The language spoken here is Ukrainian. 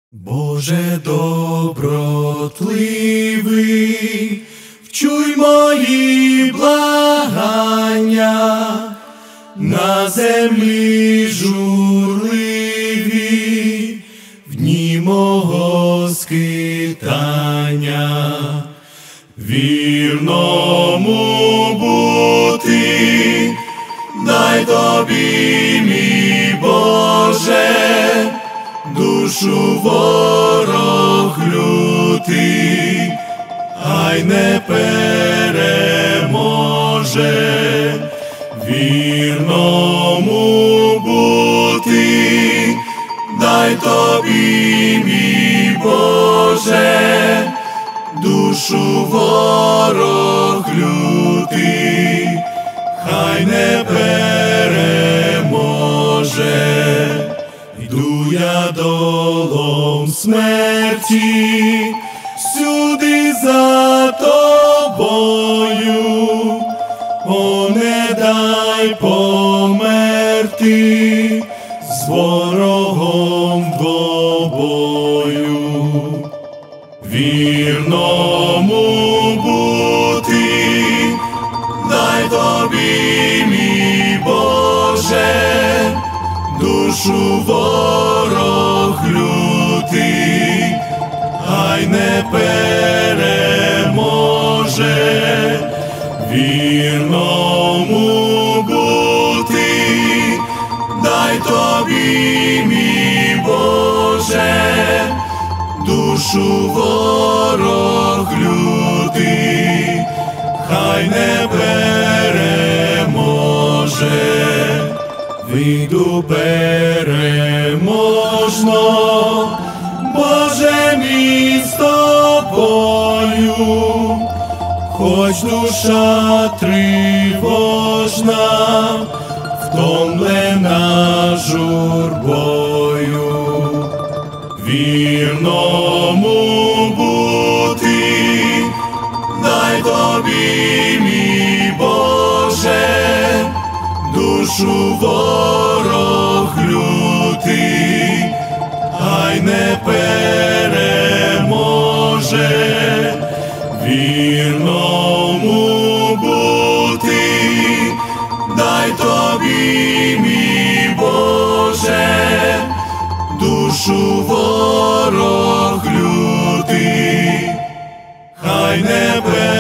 Боже добротливий, вчуй мої благання, на землі журливі, в дні мого скитання. Вірному бути, дай тобі, мій Боже, душу ворог лютий, хай не переможе. Вірному бути, дай тобі, мій Боже, душу ворог лютий, хай не переможе. Йду я долом смерті, всюди за тобою, о, не дай померти з ворогом двобою. Вірному бути, дай тобі, мій Боже, душу ворог лютий, хай не переможе. Вірному бути, дай тобі, мій Боже, душу ворог лютий, хай не переможе. Вийду переможно, Боже мій з тобою, хоч душа тривожна, втомлена журбою. Вірному бути, дай тобі, мій Боже, душу ворог лютий, хай не переможе. Вірному бути, дай тобі, мій Боже, душу ворог лютий, хай не переможе.